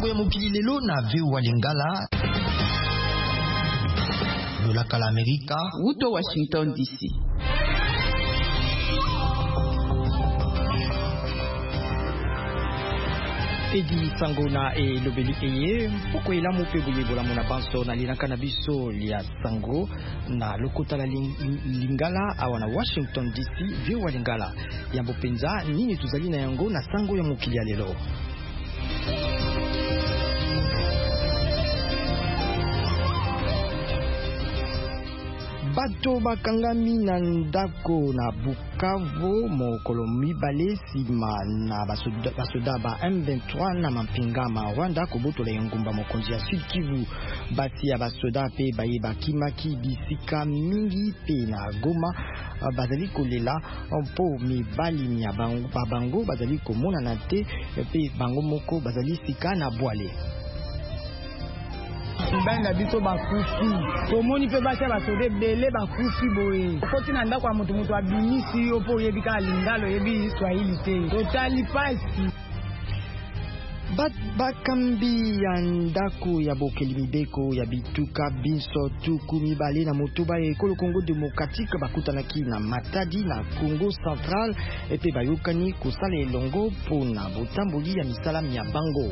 sango ya mokili lelo na VOA Lingala. Lolaka la Amerika. Uto Washington DC. Edi sango na lobeli eye poko elamu pe boyebola mona banso na linaka na biso lia sango na lokota la Lingala awa na Washington DC VOA Lingala yambo penza nini tuzali na yango na sango ya mokili ya lelo. Bato bakangami na ndako na Bukavu mokolo mibale sima na basoda ba M23 na mampinga ma Rwanda kobotola engumba mokonzi ya Sud Kivu. Bati ya basoda pe baye bakimaki bisika mingi pe na Goma bazali kolela mpo mibali nya bango bazali komona na te pe bango moko bazali sika na bwale. Banda biso bakufi tomoni pe bacha basode bele bakufi boye okoti na ndako ya mutu abimisi yo po yebika lingalo yebi Swahili te totali pasi bakambi ya ndako ya bokeli mibeko ya bituka binso tuku mibale na motoba ya ekolo Congo Démocratique bakutanaki na Matadi na Congo Central epe bayokani kosala elongo pona botamboli ya misala ya bango.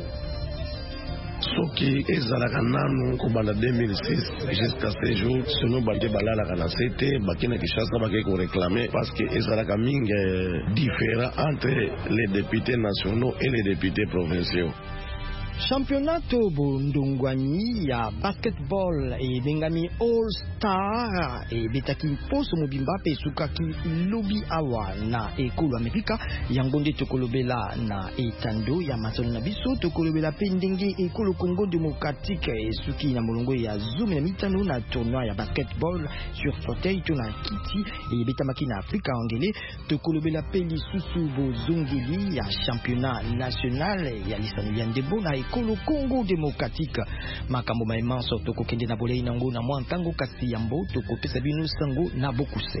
Soki ezalaka nanu kobanda 2006 jusqu'à ce jour sono bake balalaka na sete bakina Kinshasa bake ko réclamer parce que ezalaka mingi différent entre les députés nationaux et les députés provinciaux. Championnat bondongwani ya basketball e bengami All Star e betaki poso mobimba pe sukaki lobi awa na ekolo Amerika yango nde tokolobela na etando ya masolo na biso tokolobela pe ndenge ekolo Congo Démocratique e suki na molongo ya zoom na mitano na tournoi ya basketball sur fauteuil to na kiti e betamaki na Afrika angele tokolobela pe lisusu bozongeli ya championnat national ya lisano ya ndebo na ekolo Congo Démocratique makambo maimanso tokokende na bolei nango na mwa ntango kasi yambo tokopesa bino sango na bokuse.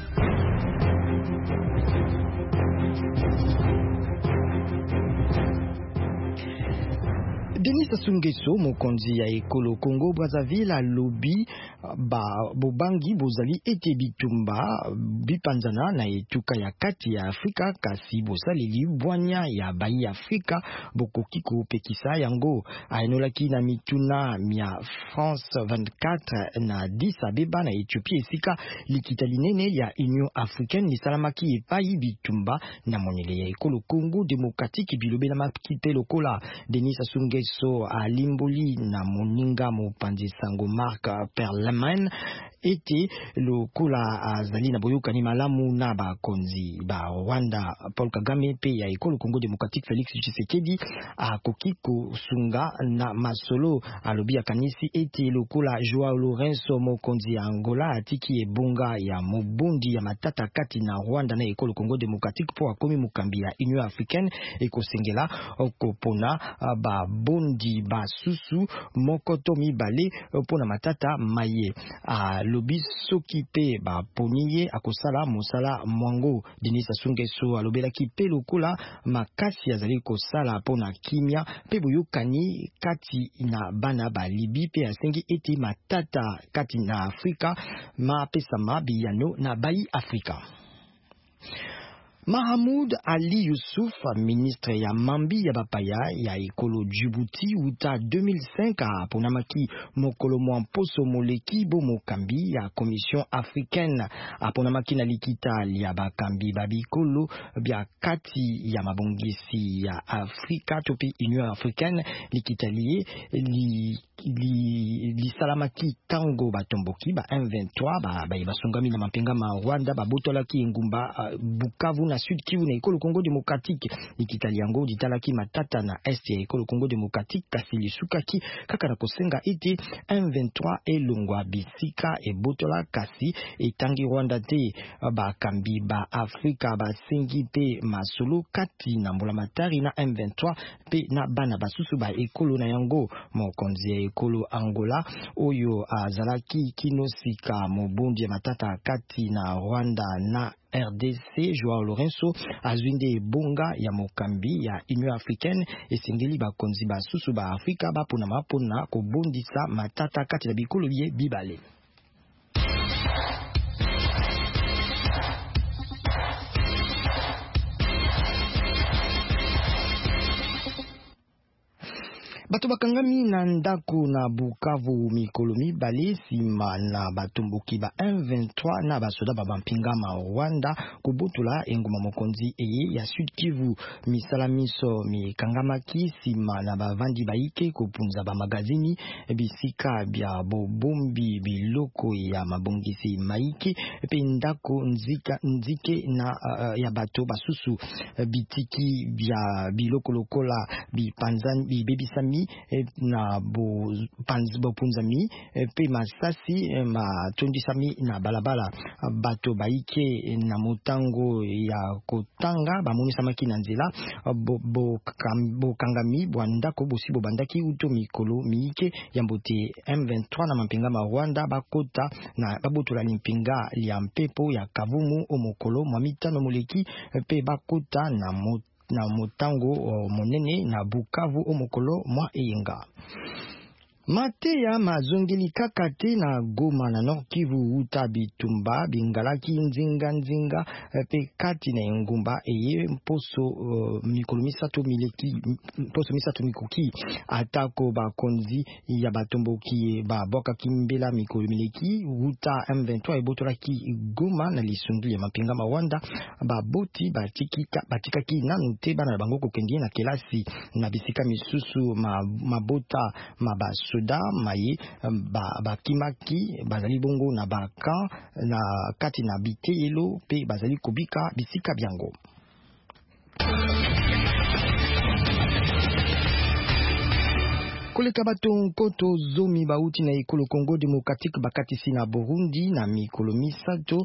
Denis Sassou Nguesso mokonzi ya ekolo Congo Brazzaville alobi bobangi bozali ete bitumba bipanzana na etuka ya kati ya Afrika kasi bosaleli bwanya ya bayi Afrika bokoki kopekisa yango aenolaki na mituna mia France 24 na Addis Abeba na Ethiopia esika likita linene ya Union Africaine lisalamaki epai bitumba na monele ya ekolo Congo Démocratique bilobela makite lokola Denis Sassou Nguesso alimboli na moninga mopanzi sango Marc Perleman ete lokola azali na boyokani malamu na bakonzi ba Rwanda Paul Kagame pe ya ekolo Congo Démocratique Félix Tshisekedi akoki kosunga na masolo alobi akanisi ete lokola Joao Lourenço mokonzi ya Angola atiki ebonga ya mobundi ya matata kati na Rwanda na ekolo Congo Démocratique po akomi mukambi ya Union Africaine ekosengela okopona ba bondi basusu mokoto mibale pona matata maye lobi soki pe ba poniye akosala mosala mwango. Denis Sassou Nguesso alobelaki pe lokola makasi azali kosala pona kimia pe boyokani kati na bana ba Libi pe asengi eti matata kati na Afrika mapesama biyano na bayi Afrika. Mahamoud Ali Youssouf, ministre ya mambi ya bapaya ya ekolo Djibouti uta 2005 aponamaki mokolo mwa mposo moleki bo mokambi ya Commission africaine aponamaki na likita ya bakambi babikolo bya kati ya mabongisi ya Afrika topi Union Africaine likita li salamaki tango batomboki ba M23 ba basungami na mampinga ma Rwanda babotolaki ngumba Bukavu na Sud Kivu na ekolo Congo Démocratique likitali yango ditalaki matata na est ya ekolo Congo Démocratique kasi lisukaki kaka na kosenga ete M23 elongwa bisika ebotola kasi etangi Rwanda te bakambi ba Afrika basengi pe masolo kati na mbulamatari na M23 pe na bana basusu ba ekolo na yango mokonzi ya ekolo Angola oyo azalaki kinosika mobundi ya matata kati na Rwanda na RDC Joao Lourenço azwinde bonga ya mokambi ya Union Africaine esengeli bakonzi basusu ba Afrika bapona mapona kobondisa matata kati na bikolo bibale. Bato bakangami na ndako na Bukavu mikolo mibale sima na batomboki ba M23 na basoda ba bampingama Rwanda kubutula enguma mokonzi eye ya Sud Kivu. Misala miso mikangamaki sima na bavandi baike kupunza ba magazini bisika bya bobombi biloko ya mabongisi maike pe ndako nzike na ya bato basusu bitiki bya biloko lokola bipanzani bibebisami na bopunzami pe masasi matondisami na balabala bato baike na motango ya kotanga bamunisamaki na nzela bokangami bwandako bosibo bandaki uto mikolo miike ya mbote M23 na mampinga ma Rwanda bakota na babotola limpinga ya mpepo ya kavumu omokolo mwa mitano moleki pe bakota na motango monene na Bukavu omokolo mwa eyenga. Mateya mazongeli kakate na Goma na Nord Kivu uta bitumba bingalaki nzinga pe kati na engumba eye mposo mikolo misatu mikoki atako bakonzi ya batomboki ba boka kimbela mikolo mileki uta M23 ebotolaki Goma na lisungili ya mapinga ma Rwanda baboti batikaki nanu te bana bango kokendie na kelasi na bisika misusu mabota mabaso soda maye bakimaki bazali bongo na baka na kati na biteyelo pe bazali kobika bisika byango. Koleka bato nkoto zomi bauti na ekolo Congo Democratique bakatisi na Burundi na mikolo misato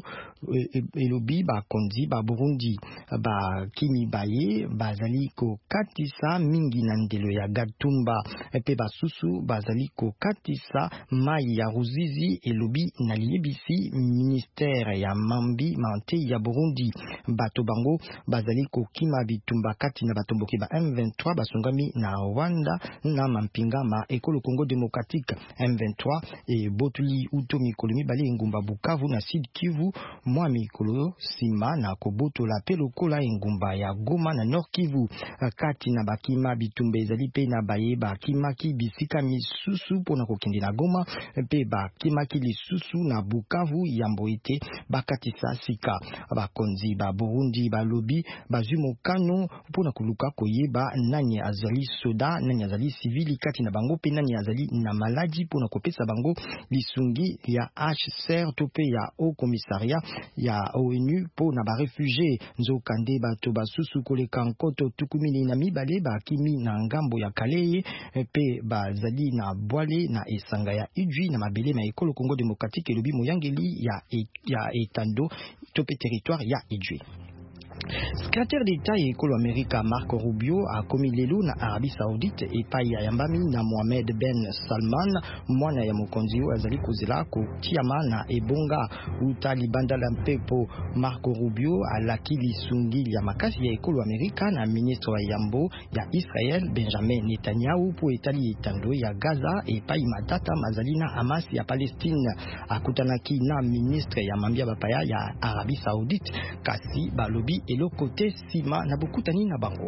elobi bakonzi ba Burundi bakimi baye bazali kokatisa mingi na ndelo ya Gatumba pe basusu bazali kokatisa mai ya Ruzizi elobi na liebisi ministère ya mambi mante ya Burundi bato bango bazali kokima bitumba kati na batomboki ba M23 basungami na Rwanda na mampinga ma ekolo Congo Démocratique M23 et botuli uto mikolo mibale engumba Bukavu na Sud Kivu mwa mikolo sima na kobotola pelokola engumba ya Goma na Nord Kivu kati na bakima bitumba ezali pe na baye bakimaki bisika misusu pona kokende na Goma pe bakimaki lisusu na Bukavu yambo ete bakatisa sika bakonzi ba Burundi balobi bazumo kano pona kuluka koyeba nani azali soda nani azali civili kati na bango pe nani azali na maladi pona kopesa bango lisungi ya HCR tope ya Haut Commissariat ya ONU pona ba réfugié nzokande bato basusu koleka nkoto tukumini na mibale bakimi na ngambo ya Kaleye pe bazali na Bwale na esanga ya Idjwi na mabele na ekolo Congo Démocratique elobi moyangeli ya etando tope territoire ya Idjwi. Secrétaire d'État et ekolo Amerika Marco Rubio a commis lelo na Arabie Saoudite et paya yambami na Mohamed Ben Salman mwana ya mokonzi azali kozela ko tiama na ebonga uta libanda la mpepo. Marco Rubio alaki lisungi ya makasi ya ekolo Amerika na ministre wa yambo ya Israel Benjamin Netanyahu po etali etando ya Gaza et payi matata mazalina Hamas ya Palestine akutanaki na ministre ya mambia bapaya ya Arabie Saoudite kasi balobi elo kote sima na bokutani na bango.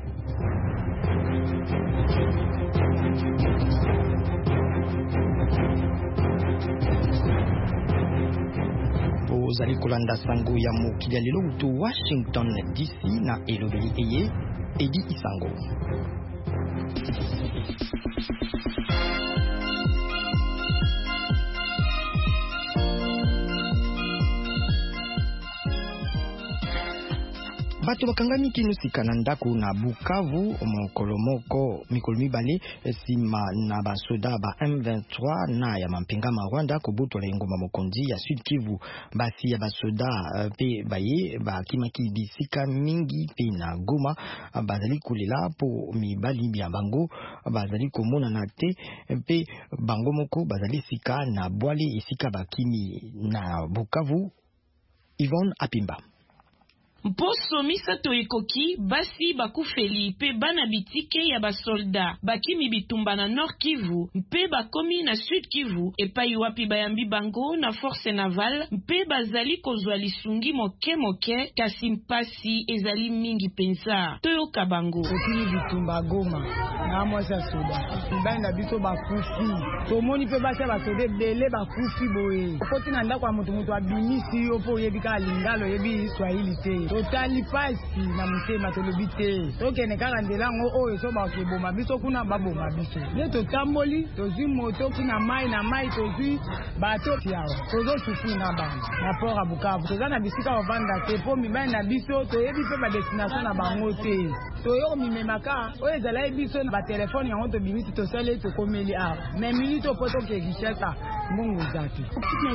Ozali kolanda sango ya mokili lelo uto Washington DC na elobeli eye Edi Isango. Bato bakangami kinusika na ndako na Bukavu mokolomoko mikolo mibale sima na basoda ba M23 na ya mampinga ma Rwanda kobotola engoma mokonzi ya Sud Kivu basi ya basoda pe baye bakimaki bisika mingi pe na Goma bazali kulela po mibali bya bango bazali komona na te pe bango moko bazali sika na Bwale esika bakimi na Bukavu. Yvonne Apimba. Mposo misato ekoki basi bakufeli pe bana bitike ya basolda bakimi bitumba na Nord Kivu mpe bakomi na Sud Kivu epai wapi bayambi bango na force navale mpe bazali kozwa lisungi moke kasi mpasi ezali mingi penza toyoka bango kokini bitumba Goma na mwasa soda bana biso bakufi tomoni pe basa basoda bele bakufi boye koti na ndako ya mutu abimisi yo po yebika lingalo yebi Swahili te totali pasi na mutema tolobi te tokene kaka ndelango oyo so bakeboma biso kuna baboma biso ne totamboli tozwi moto kuna na mai tozwi bato tiawa tozo sufi na bana na port ya Bukavu toza na bisika ovanda te po mibali na biso toyebi pe ba destination na bango te toyo mimemaka oyo ezala biso na ba telefone yango tobimisi tosale tokomeli awa me minute po tokekisheta mbongo zatu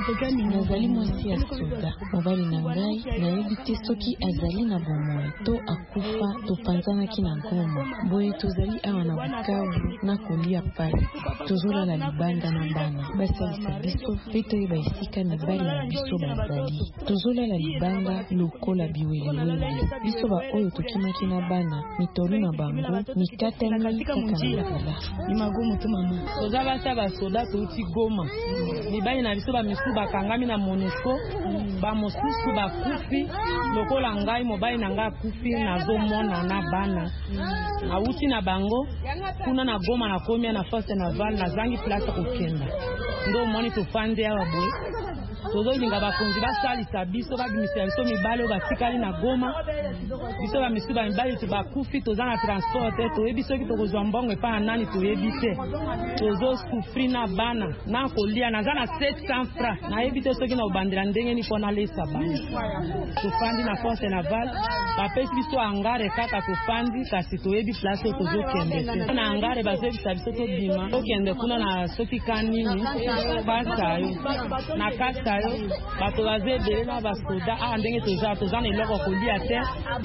nazali mwasi ya soda mobali na ngai nayebi te soki azali na bomoi to akufa topanzanaki na Goma boye tozali awa na Bukavu na kolia pasi tozolala libanda na bana basalisa biso mpe toyeba esika mibali na biso bazali tozolala libanda lokola biwelewele biso baoyo tokimaki na bana mitolu na bango mikatani kaka na kala imagomo to mama toza basa basoda touti Goma mibali na biso bamisu bakangami na MONUSCO bamosusu bakufi lokola ngai mobali na ngai akufi nazomona na bana awuti na bango kuna na Goma na komia na force navale nazangi place kokenda ndo moni tofandi awa boye tozolinga bakonzi basalisa biso babimisa biso mibali oyo batikali na Goma biso bamisu bamibali bakufi toza na transport te toyebi soki tokozwa mbongo epa na nani toyebi te tozosufri na bana na kolia naza na 700 francs nayebi te soki na obandela ndenge ni mpo nalesa bana tofandi na force navale bapesi biso angare kaka tofandi kasi toyebi place oyo tozokende te na angare bazoyebisa biso tobima tokende kuna na soki kanini basayo na kasa bato bazo ebele na basoda awa ndenge toza na eloko kolia te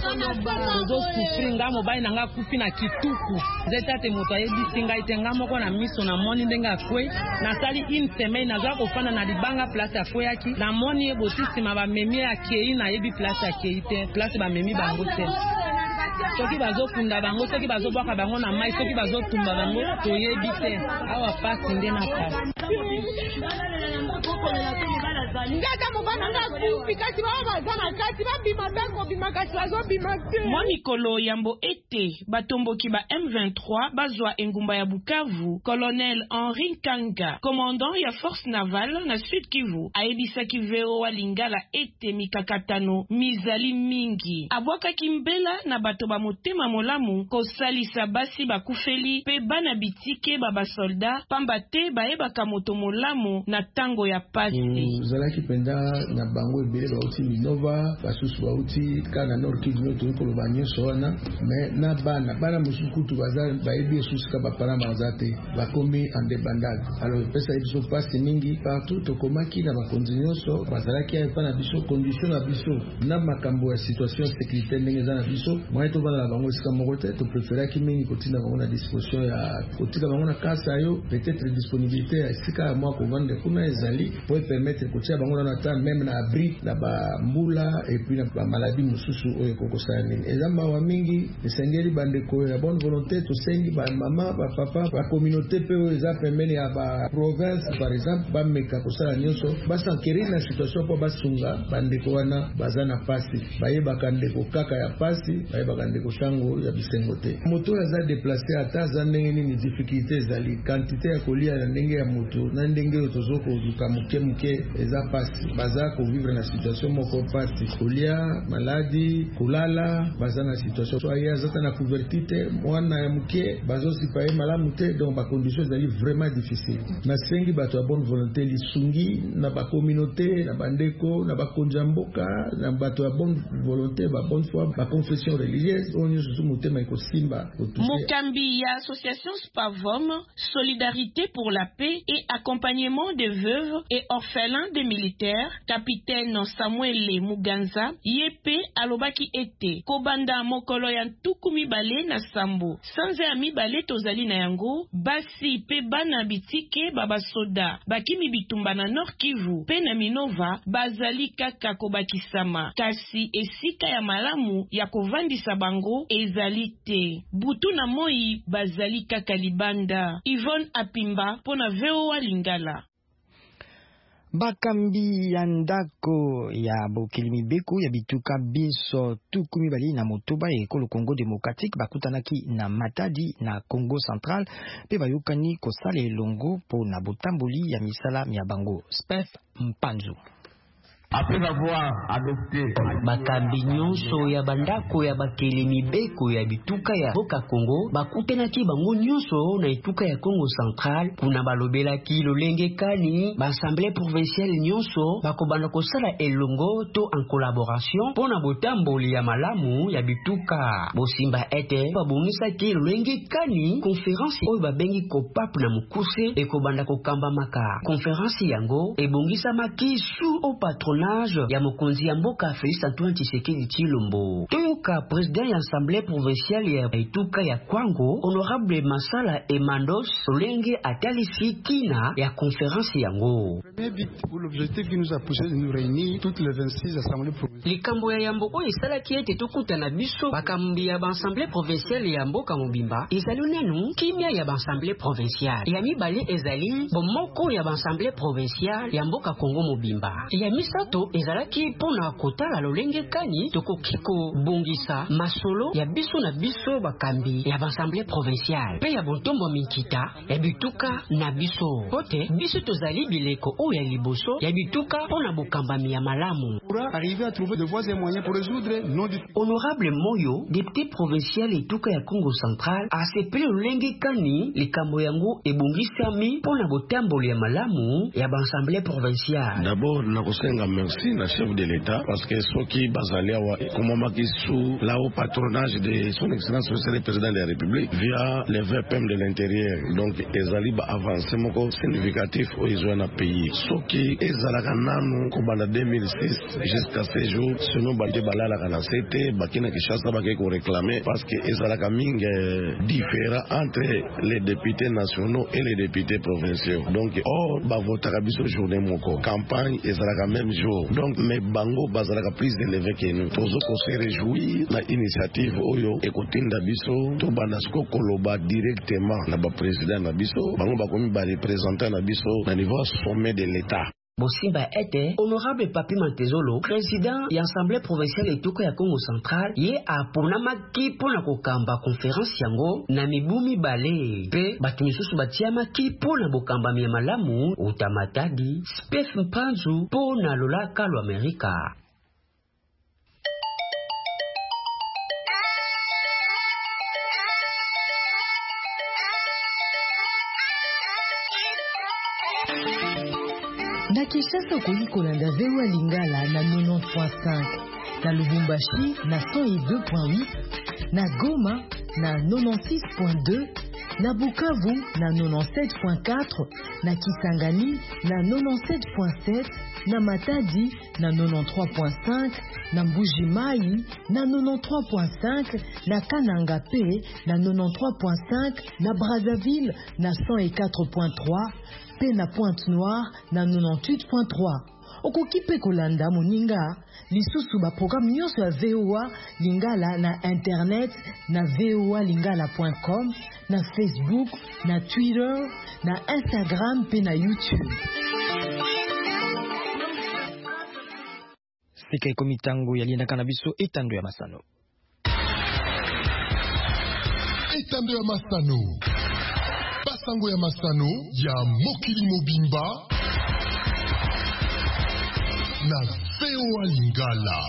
tozosufri nga mobali na nga kufi na kituku nzete ate moto ayebisi ngai te nga moko na miso namoni ndenge akwe nasali une semaine naza kofanda na libanga place akweyaki namoni eboti nsima bamemi akei nayebi place akei te place bamemi bango te soki bazokunda bango soki bazobwaka bango na mai soki bazotumba bango toyebi te awa pasi nde na pasi mwa mikolo yambo ete batomboki ba M23 bazwa engumba ya Bukavu Colonel Henri Nkanga commandant ya force navale na Sud Kivu ayebisaki veo wa Lingala ete mikakatano mizali mingi abwakaki mbela na bato ba motema molamu kosalisa basi bakufeli pe bana bitike basolda pamba te bayebaka moto molamu na tango ya pasi zalaki penda na bango ebele bauti Minova basusu bauti kana Nord Kivu to ko banyeso wana me na bana musukutu baza bayebi esusika bapara mazate bakomi ande bandage alors pesa ibiso pasi mingi partout to komaki na bakonzi nyonso bazalaki epa na biso condition na biso na makambo ya situation sécurité ndenge za na biso moi to bana bango sika moko te to préférer ki mingi kotina bango na disposition ya kotika bango na kasa yo peut-être disponibilité ya sika moi ko vendre kuna ezali pour permettre kotia bango na temps même na abri na ba mbula et puis na ba maladie mususu oyo kokosana nini ezamba wa mingi esengeli bandeko ya bonne volonté to sengi ba mama ba papa ba communauté pe oyo eza pembeni ya ba province par exemple ba meka kosala nyonso basankeri na situation po basunga bandeko wana bazana pasi bayebaka ndeko kaka ya pasi bayebaka ndeko tango ya bisengo te moto aza déplacer ata za ndenge nini difficulté ezali quantité ya kolia na ndenge ya moto na ndenge oyo tozoko duka muke eza pasi baza ko vivre na situation moko pasi kolia maladie kulala baza na situation so ya zata na couverture mwana ya muke bazo sipaye malamu te donc ba conditions ezali vraiment difficile na sengi bato ya bonne volonté lisungi na ba communauté na bandeko na ba konjamboka na bato ya bonne volonté ba bonne foi ba confession religieuse onyo susu mutema iko simba Mokambi ya association Spavom Solidarité pour la paix et accompagnement des veuves et orphelins des militaire capitaine Samuel Muganza yepe alobaki ete kobanda mokolo ya ntukumi bale na sambo sanza ya mibale tozali na yango basi pe bana bitike babasoda bakimi bitumba na Nord Kivu pe na Minova bazali kaka kobakisama kasi esika ya malamu ya kovandisa bango ezali te butu na moi bazali kaka libanda. Yvonne Apimba pona VOA Lingala. Bakambi ya ndako ya Bokilimi Beko ya bituka biso tukumi bali na motoba ya ekolo Congo Démocratique bakutanaki na Matadi na Congo Central pe bayokani kosala elongo po na botamboli ya misala ya bango. Spef Mpanzu. Après avoir adopté bakambi nyonso ya bandako ya Bakelemi Beko ya bituka ya Boka Congo bakutenaki bango nyonso na ituka ya Congo Central kuna balobelaki lolenge kani l'Assemblée provinciale nyonso bakobanda kosala elongo to en collaboration pona botamboli ya malamu ya bituka bosimba ete babongisaki lolenge kani conférence oyo babengi kopapu na mukuse ekobanda kokamba maka conférence yango ebongisamaki sous au patronat ya mokonzi ya mboka Félix Antoine Tshisekedi Tshilombo. Toyoka président ya Assemblée provinciale ya ituka ya Kwango, honorable Masala Emandos Solenge atalisi kina ya conférence yango. L'objectif qui nous a poussé de nous réunir toutes les 26 assemblées provinciales. Likambo ya yambo oyo esalaki ete tokutana biso bakambi ya Assemblée provinciale ya mboka mobimba ezali nanu kimia ya Assemblée provinciale ya mibale ezali bomoko ya Assemblée provinciale ya mboka Congo mobimba ya misato ezalaki pona kotala lolenge kani tokokiko bongisa masolo ya biso na biso bakambi ya Assemblée provinciale pe ya bontombo minkita ya bituka na biso pote biso tozali bileko oyo ya liboso ya bituka pona bokambami ya malamu arriver à trouver de voies et moyens pour résoudre nos difficultés. Honorable Moyo député provincial etuka ya Congo Central asepele lolenge kani likambo yango ebongisami pona botamboli ya malamu ya Assemblée provinciale. D'abord nakosenga merci na chef de l'État parce que soki bazali awa ekomamaki sous la haut patronage de son excellence monsieur le président de la République via les VPM de l'intérieur donc ezali ba avancé moko significatif au izwa na pays soki ezalaka nanu kobanda 2006 jusqu'à ce jour sinon bande balala kana sete bakina Kinshasa bake ko réclamer parce que ezalaka mingi différent entre les députés nationaux et les députés provinciaux donc ba votaka biso journée moko campagne ezalaka même jour donc mais bango bazalaka plus élevé que nous tozo ko se réjouir na initiative oyo ekotinda biso to banasko koloba directement na ba président na biso bango bakomi ba représentant na biso na niveau sommet de l'État. Bosimba ete honorable Papi Mantezolo président ya Assemblée provinciale etuka ya Congo Central ye aponamaki pona kokamba conférence yango na mibumi bale pe batu misusu batiamaki pona bokamba ya malamu utamatadi Spef Mpanzu pona lolaka lo Amerika. Na Kinshasa okoki kolanda VOA Lingala na 90.5, na Lubumbashi na 102.8, na Goma na 96.2, na Bukavu na 97.4, na Kisangani na 97.7, na Matadi na 93.5, na Mbuji-Mayi na 93.5, na Kananga pe na 93.5, na Brazzaville na 104.3, pe na Pointe-Noire na 98.3. Okoki pe kolanda moninga lisusu ba programme nyonso ya VOA Lingala na internet na voalingala.com, na Facebook, na Twitter, na Instagram pe na YouTube. Sika ikomitango yalinda kanabiso etando ya masano. Etando ya masano. Basango ya masano ya mokili mobimba na VOA Lingala.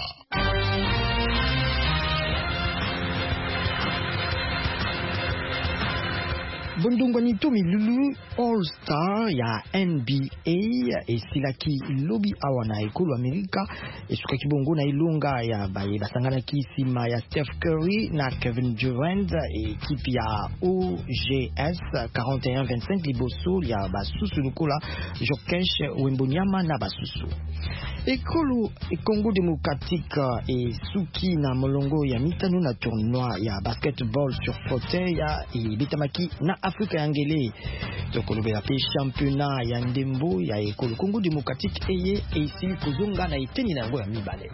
Bondongwani to milulu All Star ya NBA esilaki lobi awana ekolo Amerika esuka kibongo na ilunga ya baye basangana kisima ya Steph Curry na Kevin Durant ekipe ya OGS 41-25 liboso ya basusu lukola Jokesh Wembonyama na basusu ekolo Congo Démocratique esuki na molongo ya mitano na tournoi ya basketball sur fauteuil ya bitamaki na Afrika ya ngele tokolobela pe championnat ya ndembo ya ekolo Congo Démocratique eye esili kozonga na eteni na yango ya mibale.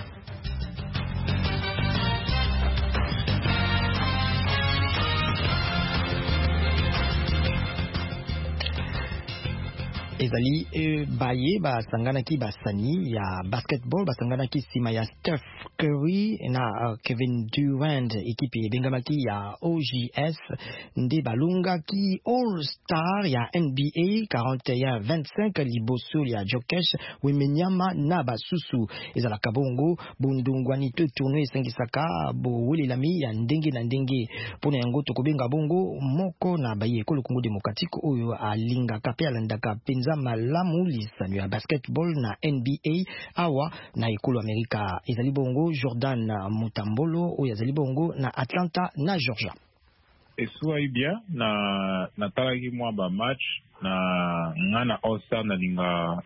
Ezali baye basangana ki basani ya basketball basangana ki sima ya Steph Curry na Kevin Durant ekipe bengamaki ya OGS nde balunga ki All Star ya NBA 41-25 liboso ya Jokesh Wembonyama na basusu ezala kabongo bondongwani to tournoi esengisaka bowelelami ya ndenge na ndenge pona yango tokobenga bongo moko na baye ekolo Congo Démocratique oyo alingaka pe alandaka penza malamu lisano ya basketball na NBA awa na ekolo Amerika ezali bongo Jordan Mutambolo oyo ezali bongo na Atlanta na Georgia. Eswai bien na talaki mwa ba match na ngana All-Star na linga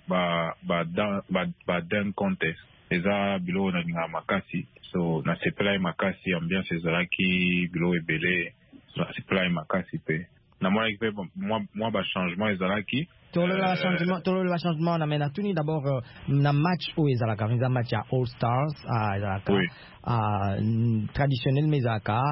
ba dunk contest eza bilo na linga makasi so na sepelai makasi ambiance ezalaki bilo ebele so na sepelai makasi pe na mwa ekipe mwa ba changement ezalaki Tolo la changement na mena tuni d'abord na match où ezalaka na match ya All Stars ezalaka traditionnel mezaka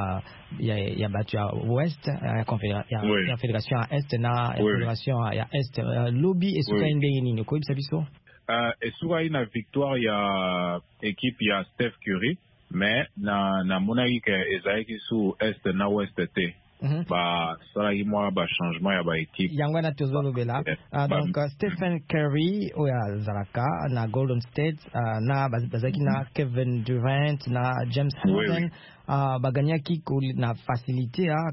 ya battu ya Ouest ya Confédération ya Est na Confédération ya Est lobby esuka ndenge nini ko bisa biso esuka ina victoire ya équipe ya Steph Curry mais na monaki ke ezalaki sous Est na Ouest te ba salaki mwa ba changement ya ba équipe yango na tozolobela donc Stephen Curry oya zalaka na Golden State na bazaki na Kevin Durant na James Harden baganyaki na facilité à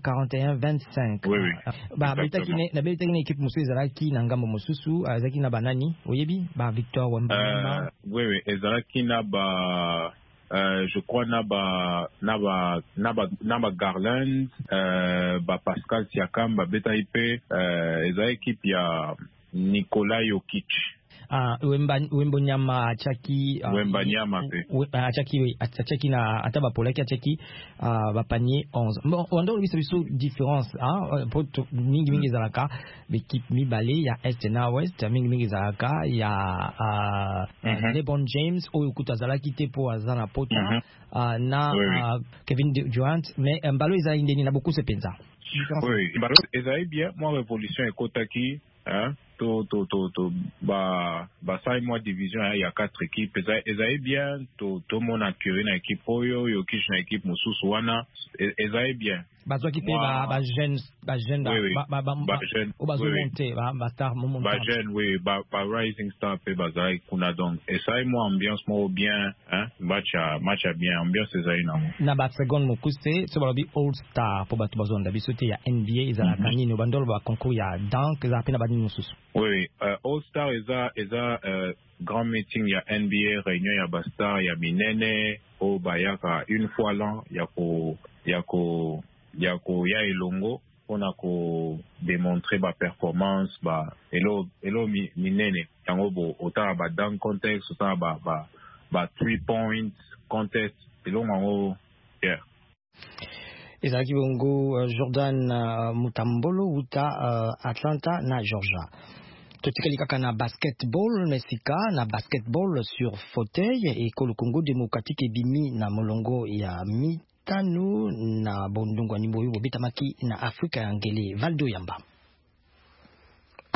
41-25 ba betaki na équipe musu ezalaki na ngambo mususu azaki na banani oyebi ba Victor Wembanyama oui ezalaki na ba je crois Naba Garland ba Pascal Siakam ba beta ipe eza équipe ya Nikola Jokic Wembanyama achaki achaki na ataba polaki achaki ba panier 11 bon ondo biso différence pour mingi zalaka l'équipe mibale ya Est na West mingi zalaka ya LeBron James oyo kutazalaki te po azana pota na Kevin Durant mais mbalo ezali ndeni na beaucoup se penza oui mbalo ezali bien moi révolution ekotaki ba sai moi division ya 4 équipes ezali bien to mona Curry na équipe oyo Jokic na équipe mususu wana ezali bien bazwaki pe ba jeune monter ba star moment ba jeune oui ba rising star pe bazali kuna donc ezali moi ambiance mo bien match bien ambiance ezali na ba second mokuse so balobi All Star po batu bazonda bisote ya NBA ezalaka nini bandolo ba concours ya dunk ezala pe na bani mususu oui All Star eza grand meeting ya NBA réunion ya bastar ya minene o bayaka une fois l'an ya elongo pona ko démontrer ba performance ba elo minene yango bo ota ba dunk contest ota ba 3 points contest elo ngo yeah ezalaki bongo Jordan Mutambolo uta Atlanta na Georgia. Totikali kaka na basketball mesika na basketball sur fauteuil ekolo Congo Démocratique ebimi na molongo ya mitano na bondongwani boyo bobetamaki na Afrika ya ngele Valdo Yamba.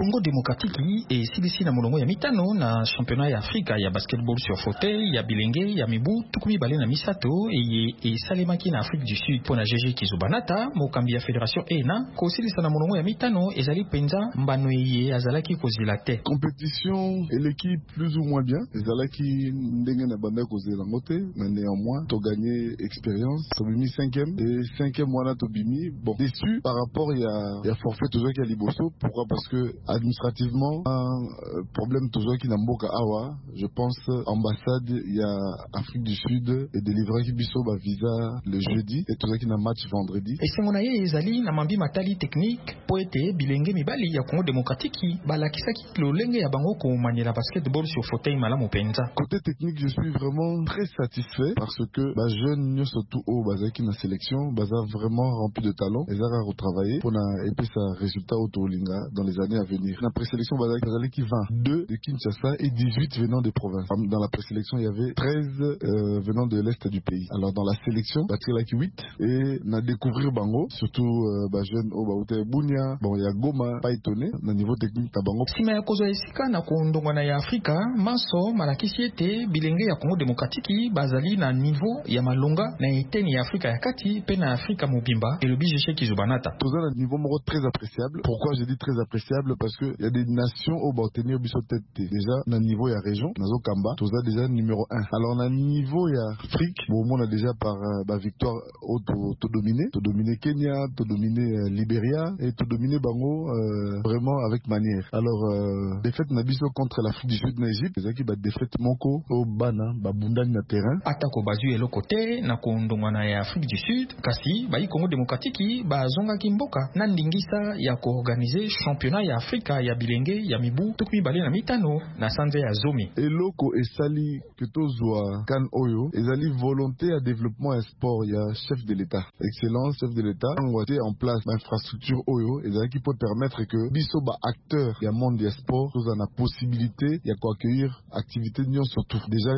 Congo démocratique et CBC na molongo ya mitano na championnat ya Afrika ya basketball sur fauteuil ya bilenge ya mibu tukumi bale na misato et salemaki na Afrique du Sud pona GG Kizubanata mokambi ya fédération ENA ko silisa na molongo ya mitano ezali penza mbano ye azalaki kozila te. Compétition et l'équipe plus ou moins bien ezalaki ndenge na banda kozela ngote mais néanmoins to gagné expérience to bimi 5e et 5e mois to bimi bon déçu par rapport ya forfait toujours qui a liboso. Pourquoi? Parce que administrativement un problème toujours qui n'a mboka awa je pense ambassade il y a Afrique du Sud et délivrer qui biso ba visa le jeudi et toujours qui n'a match vendredi. Et c'est mon aïe ezali na mambi matali technique poete bilenge mibali ya Congo démocratique balakisaki lolenge ya bango ko maniera basketball sur fauteuil malamu penza. Côté technique je suis vraiment très satisfait parce que ba jeune surtout au bazaki na sélection baza vraiment rempli de talent et ça a retravaillé pour na et puis ça résultat au Linga dans les années à venir. La présélection bazaki qui 22 de Kinshasa et 18 venant des provinces. Dans la présélection il y avait 13 venant de l'est du pays. Alors dans la sélection batrelaki 8 et na découvrir bango surtout ba jeune au baute Bunia bon il y a Goma pas étonné na niveau technique ta bango. Sima ya kozo esika na kondongwana ya Afrika maso malakisi ete bilenge ya Congo démocratique bazali na niveau ya malonga na eteni ya Afrika ya kati pe na Afrika mobimba et le BGC Kizubanata. Tous un niveau moro très appréciable. Pourquoi je dis très appréciable? Parce que il y a des nations au tenir biso tête déjà na niveau ya région nazo kamba tous déjà numéro 1. Alors na niveau ya Afrique bon on a déjà par ba victoire to dominer Kenya, to dominer Libéria et to dominer bango vraiment avec manière. Alors défaite na biso contre l'Afrique du Sud na Égypte, c'est qui ba défaite moko au bana ba bundani na terrain. Atako bazu elo côté na kondongwana ya Afrique du Sud kasi ba Congo démocratique ba zonga kimboka na ndingisa ya ko organiser championnat ya Afrika ya bilenge ya mibu tukumi bale na mitano na sanze ya zomi. Eloko esali que tozwa kan oyo ezali volonté à développement et sport ya chef de l'État. Excellence chef de l'État ngote en place l'infrastructure oyo ezali qui peut permettre que biso ba acteur ya monde des sports tous en a possibilité ya ko accueillir activité nion surtout déjà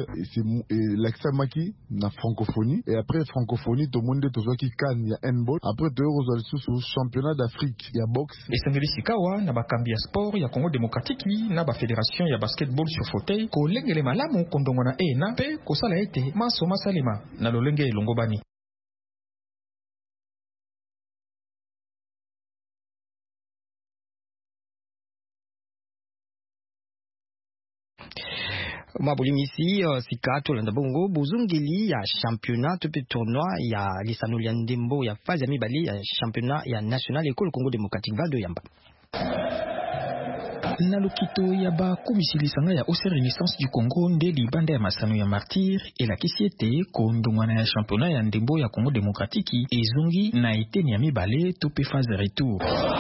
et l'accès maki na francophonie et après francophonie to monde tozwa ki kan ya handball après to rozwa sous championnat d'Afrique ya boxe et sangeli sikawa na bakambi ya sport ya Congo démocratique na ba fédération ya basketball sur fauteuil ko lengele malamu kondongwana ENA pe ko sala ete maso masalema na lolenge elongobani. Mabulimisi sikato landa bongo buzungili ya championnat tupe tournoi ya lisano ya ndembo ya phase ya mibali ya championnat ya national école Congo démocratique Val de Yamba. Na lokito ya ba komisilisanga ya OCR Renaissance du Congo nde libanda ya masano ya martyr elakisi ete kondongwana ya championnat ya ndembo ya Congo démocratique ezongi na eteni ya mibale tope phase retour.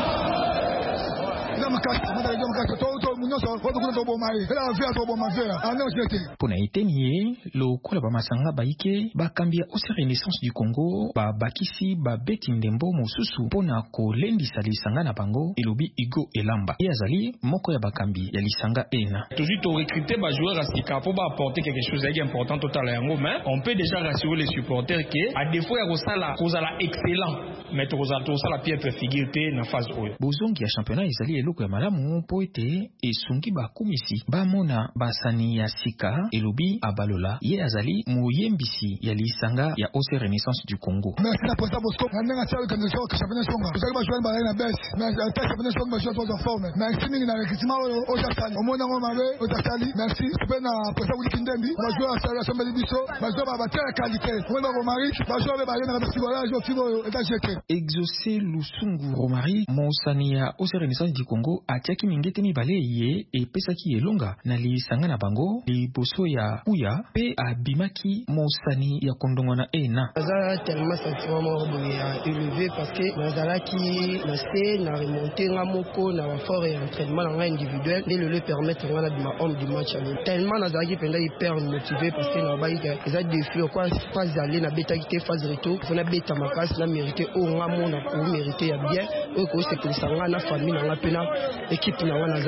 Pona eteni ye lokola ba masanga baike bakambi ya OCR Renaissance du Congo bakisi babeti ndembo mosusu pona kolendisa lisanga na bango elobi Igo Elamba ye azali moko ya bakambi ya lisanga ENA. Toujours to recruter ba joueur à Sika pour apporter quelque chose d'important total yango mais on peut déjà rassurer les supporters que à défaut ya kozala excellent mais to sala piètre figure na phase oyo. Bozongi ya championnat ezali eloko ya malamu po ete esungi bakumisi bamona basani ya sika elobi abalola ye azali moyembisi ya lisanga ya OCR Renaissance du Congo. Merci na posta Bosco nanga tsawe kan zo ka championnat songa uzali ba jouer ba na best na ta championnat songa ba jouer en forme merci mingi na recrutement o jasali omona ngo mabe o jasali merci pe na posta wiki ndembi ba jouer à sombe biso ba jouer ba terre qualité on ba Romari ba jouer ba na basketball jo fibo eta jete Exaucé Lusungu Romari monsani ya OCR Renaissance du Congo atiaki mingete mibale ye epesaki elonga na lisanga na bango liboso ya uya pe abimaki monsani ya kondongwana ENA. Aza tellement sentiment ya élevé parce que nazalaki na se na remonter nga moko na fort et entraînement nga individuel de le permettre nga na ma homme du match tellement nazalaki penda hyper motivé parce que na baika eza défi quoi phase aller na beta qui phase retour faut na beta makasi na mériter au nga mona pour mériter ya bien au ko c'est que sanga na famille na pena équipe na wana za sito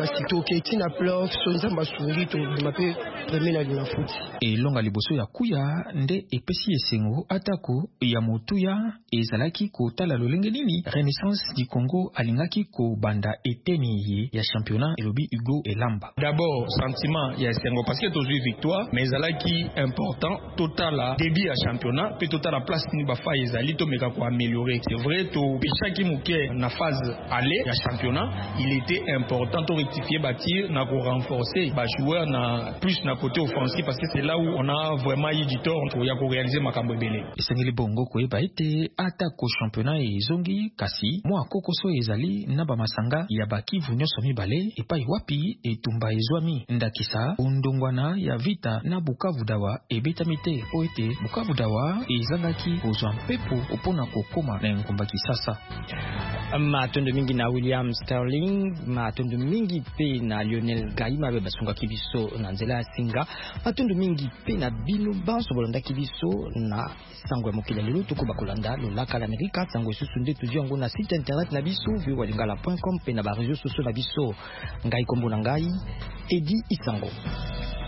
toke tina playoff so nzamba sungi to mape premier na foot elonga liboso ya kuya nde epesi esengo atako ya motuya ezalaki kotala lolenge nini Renaissance du Congo alingaki ko banda eteni ye ya championnat elobi Hugo Elamba. D'abord sentiment ya esengo parce que tozui victoire mais ezalaki important total début ya championnat pe total la place ni ba fa ezali to meka ko améliorer. C'est vrai to pechaki muke na phase aller ya championnat, il était important de rectifier bâtir na ko renforcer ba joueur na plus na côté offensif parce que c'est là où on a vraiment eu du tort pour ya ko réaliser makambo belé. Esengeli bongo ko eba ete atako championnat ezongi kasi mo akokoso ezali na ba masanga ya bakivu nyonso mibale epai wapi etumba ezwami ndakisa undongwana ya vita na Bukavu Dawa ebetami te po ete Bukavu Dawa ezangaki kozwa mpepo opona kokoma na ngomba Kisasa. Matondo mingi na William Sterling, matondo mingi pe na Lionel Gaima be basunga kibiso na nzela singa, matondo mingi pe na bino banso bolanda kibiso na sango ya mokili lelo tuko bakolanda lolaka la Amerika sango susu nde tuzi yango na site internet na biso viewalingala.com pe na ba réseaux sociaux na biso ngai kombo na ngai Edi Isango.